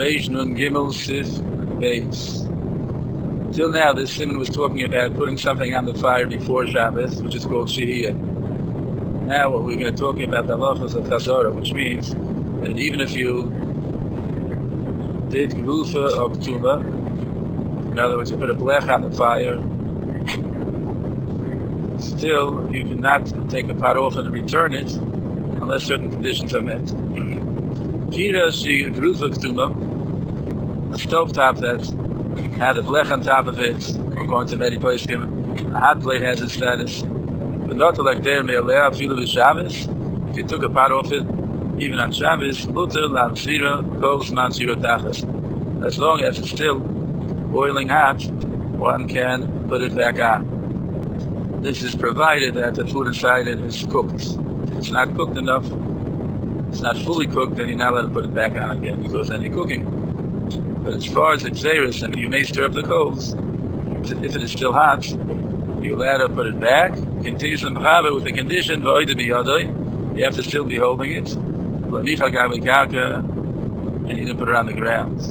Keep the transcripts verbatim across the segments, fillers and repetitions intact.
Reish Nun Gimel Sif Beis. Till now, this simon was talking about putting something on the fire before Shabbos, which is called Shehiyah. Now, what we're going to talk about the halachos of Chazorah, which means that even if you did Gerufa or Ketuma, in other words, you put a blech on the fire, still you cannot take the pot off and return it unless certain conditions are met. Kira she Gerufa Ketuma, a stovetop that had a blech on top of it, according to many places, a hot plate has its status. But not like there may allow feel of Shabbos. If you took a pot off it, even on Shabbos, mutter lansira goes mansira tachas. As long as it's still boiling hot, one can put it back on. This is provided that the food inside it is cooked. If it's not cooked enough, it's not fully cooked, then you're not allowed to put it back on again because then you're cooking. But as far as it's xeris, and you may stir up the coals, if it is still hot, you're allowed to put it back. Continues in Mechaber with the condition, you have to still be holding it. And you didn't put it on the ground.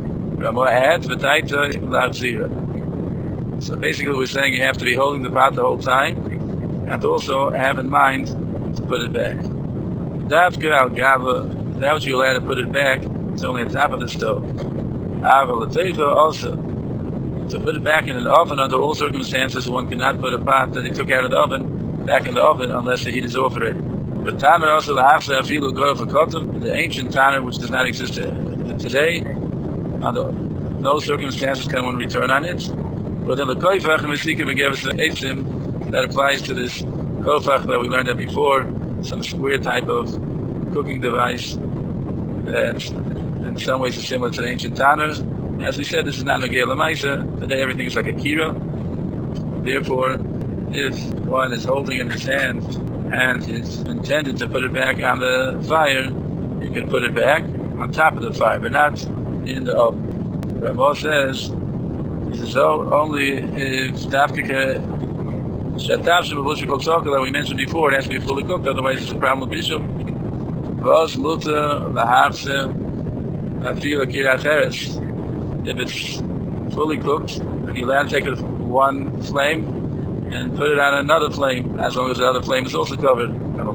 So basically we're saying you have to be holding the pot the whole time, and also have in mind to put it back. Without you're allowed to put it back, it's only on top of the stove. Also, to put it back in an oven under all circumstances, one cannot put a pot that he took out of the oven back in the oven unless the heat is off already. But Tanner also the Hafsa Afilu Goy for Kotum, the ancient Tanner which does not exist today, under no circumstances can one return on it. But in the Koifach and Mesika we gave us an Eitzim that applies to this Koifach that we learned that before, some weird type of cooking device that in some ways is similar to the ancient Tanner. As we said, this is not Nogei L'Maisa. Today everything is like a kira. Therefore, if one is holding in his hand and is intended to put it back on the fire, you can put it back on top of the fire, but not in the oven. Ramah says, so only if Tafkika Shatavshim Babushik Oksoka that we mentioned before, it has to be fully cooked, otherwise it's a problem with Bishop. Vos Muta Lahafse Afila Kiracheres. If it's fully cooked, you're allowed to take it one flame and put it on another flame, as long as the other flame is also covered. If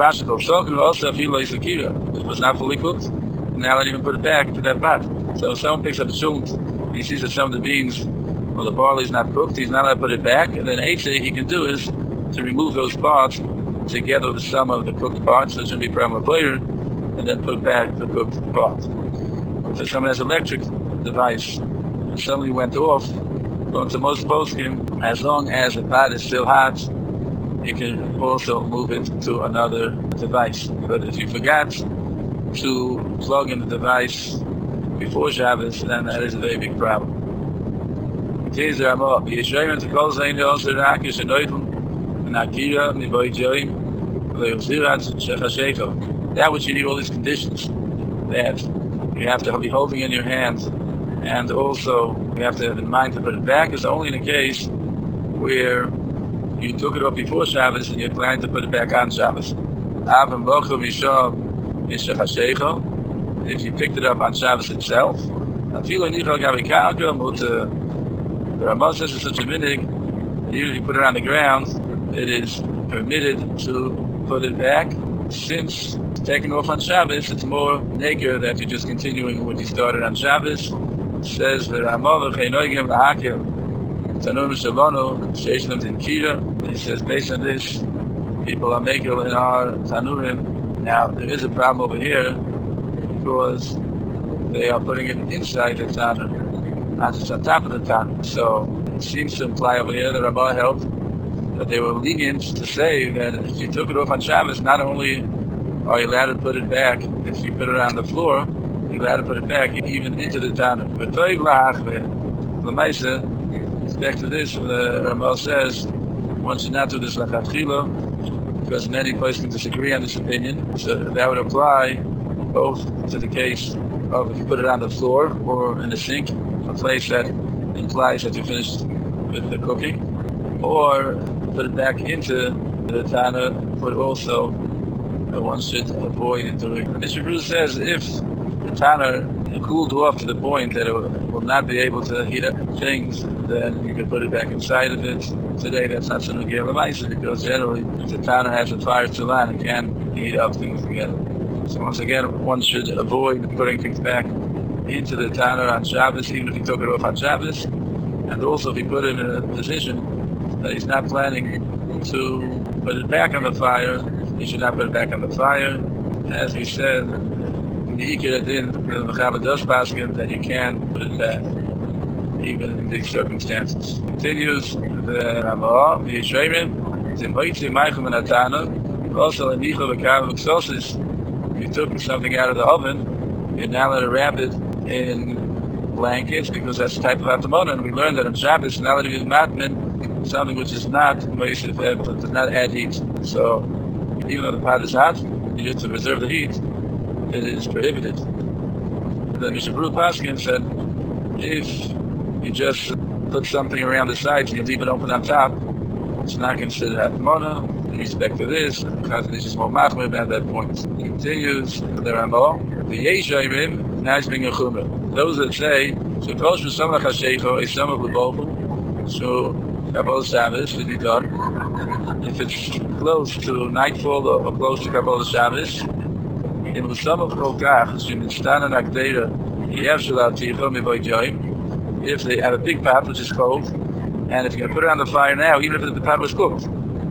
it was not fully cooked, now let even put it back into that pot. So if someone picks up a shunt, he sees that some of the beans or the barley is not cooked, he's not allowed to put it back, and then H A he can do is to remove those parts together with some of the cooked parts, so it shouldn't be a problem later, and then put back the cooked part. If someone has electric device and suddenly went off, going to most poskim, as long as the pot is still hot, you can also move it to another device. But if you forgot to plug in the device before Shabbos, then that is a very big problem. That which you need all these conditions, that you have to be holding in your hand, and also you have to have in mind to put it back, is only in a case where you took it up before Shabbos and you're planning to put it back on Shabbos. If you picked it up on Shabbos itself, the Ramah says it's such a minig, even if you put it on the ground, it is permitted to put it back. Since it's taken off on Shabbos, it's more naked that you're just continuing what you started on Shabbos. It says the Ramah Tanur Shabano, Sheshlam in Kira. He says based on this, people are making in our Tanurim. Now there is a problem over here because they are putting it inside the Tanur, not just on top of the Tanur. So it seems to imply over here that Rabbah held that they were lenient to say that if you took it off on Shabbos, not only are you allowed to put it back, if you put it on the floor, you're allowed to put it back even into the Tanur. But the Maisa, back to this, the Ramah says, one should not do this lachatchila, because many places can disagree on this opinion. So that would apply both to the case of if you put it on the floor or in the sink, a place that implies that you finished with the cooking, or put it back into the Tanur, but also uh, one should avoid doing. Mister Bruce says if the Tanur cooled off to the point that it will not be able to heat up things, then you can put it back inside of it. Today, that's not so Nugea L'Maisa, because generally, if the Tana has a fire to land, it can heat up things together. So once again, one should avoid putting things back into the Tana on Shabbos, even if he took it off on Shabbos. And also, if he put it in a position that he's not planning to put it back on the fire, he should not put it back on the fire. As we said, the Ikir Adin, the Mechaber does pass him that you can put it back, even in these circumstances. Continues the Ramah, the Yisraelim, Zim Hoitzi Meichum and Atana, also in Nicha V'Kav V'Ksosis, you took something out of the oven, you're now allowed to wrap it in blankets, because that's the type of Atamona, and we learned that on Shabbos, you're not allowed to use matmin, something which is not Moisif, does not add heat. So, even though the pot is hot, you just to preserve the heat, it is prohibited. The Mishabru Paskin said, if you just put something around the sides and you leave it open on top, it's not considered Hatmona. In respect to this, because this is more machmir at that point. It continues, the Ramah, the Yeshayrim, now it's being a Chumrah. Those that say, so close to Samach HaShecho, a Samach L'Bobel, so Kabbalah Shabbos will be done. If it's close to nightfall or close to Kabbalah Shabbos, in the Samach Rokach, so in the Stana Nakdera, Yevshalat Tichom Mivoy Joim, if they have a big pot which is cold, and if you're going to put it on the fire now, even if the pot was cooked,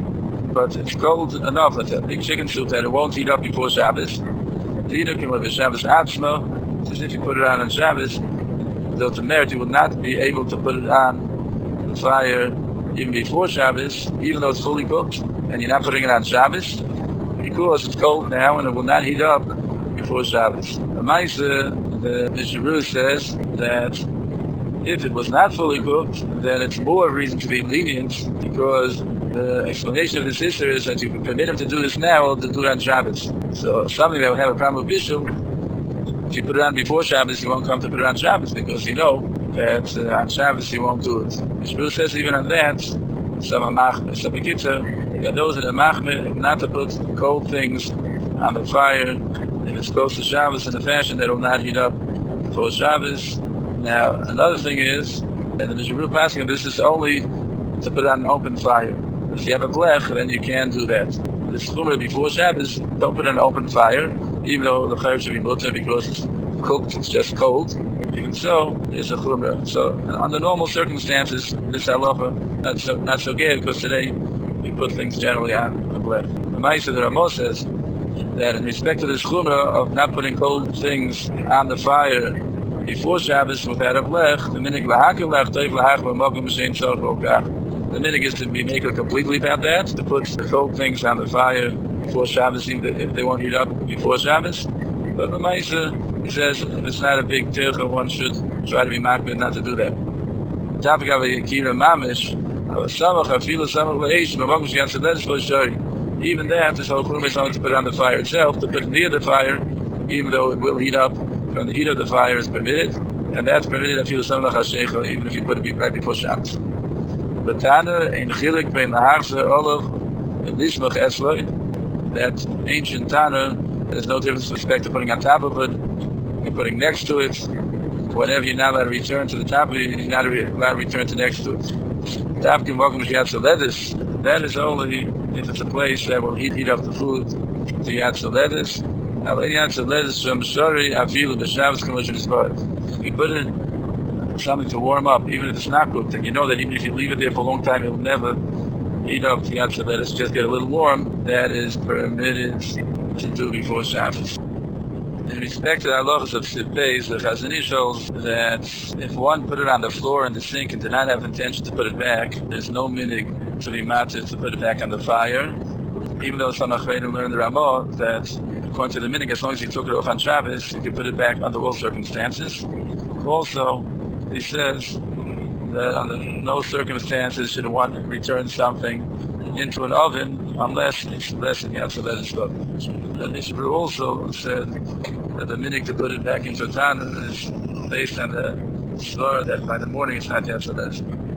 but it's cold enough, like a big chicken soup, that it won't heat up before Shabbos. Either can with the Shabbos Atzma, so if you put it on on Shabbos, though to merit, you will not be able to put it on the fire even before Shabbos, even though it's fully cooked, and you're not putting it on Shabbos, because it's cold now and it will not heat up before Shabbos. The Maisa, the Mishabru says that if it was not fully cooked, then it's more reason to be lenient, because the explanation of this issue is that you can permit him to do this now or to do it on Shabbos. So something that would have a problem with Bishul, if you put it on before Shabbos, you won't come to put it on Shabbos, because you know that uh, on Shabbos you won't do it. Mishmur says even on that, some are machmir. So Bekitzer, that those that are machmir, not to put cold things on the fire, if it's close to Shabbos in a fashion that will not heat up before Shabbos. Now, another thing is, that the Mishmur passing, this is only to put on an open fire. If you have a blech, then you can do that. This chumrah before Shabbos, don't put on an open fire, even though the chayyim should be mutter because it's cooked, it's just cold. Even so, it's a chumrah. So, under normal circumstances, this halacha not so not so good, because today we put things generally on a blech. The Ma'aseh, the Ramah says that in respect to this chumrah of not putting cold things on the fire before Shabbos without a blech, the minig lahakil lach toiv lahach b'mogim b'shein tzorch b'okach. The minhag is to be maker completely about that, to put the cold things on the fire before Shabbos, even if they won't heat up before Shabbos. But the Maisa, he says, if it's not a big tircha, one should try to be makbid not to do that. Topic of a Yekira Mamish, Samach, Afilu, Samach, Leish, Mavakush, Yatzadesh, Shari. Even that, this whole chumrah is only to put it on the fire itself, to put it near the fire, even though it will heat up from the heat of the fire is permitted, and that's permitted Afilu, Samach, Hashecha, even if you put it right before Shabbos. But Tana in Chilik bein Laharsa Olav and Lishmach Esloi, that ancient Tana, there's no difference with respect to putting on top of it and putting next to it. Whenever you're not allowed to return to the top of it, you're not allowed to return to next to it. Tapkin welcome to Yatsa Ledis, that is only if it's a place that will heat, heat up the food to Yatsa Ledis. Now, in Yatsa Ledis, from Shari, Afilu, the Shabbos Commission is part. You put it something to warm up, even if it's not cooked, and you know that even if you leave it there for a long time, it will never heat up the Yatsa Ledis, just get a little warm. That is permitted to do before Shabbos. In respect to the halachas of Sipbeis, the Chazon Ish shows that if one put it on the floor in the sink and did not have intention to put it back, there's no minig to be matzah to put it back on the fire. Even though some Achreidim learned the Ramah that according to the minig, as long as you took it off on Shabbos, you can put it back under all circumstances. Also, he says that under no circumstances should one return something into an oven unless it's less than Yatsa Ledis. The Mishabru also said that the minig to put it back into a tan is based on the svara that by the morning it's not Yatsa Ledis.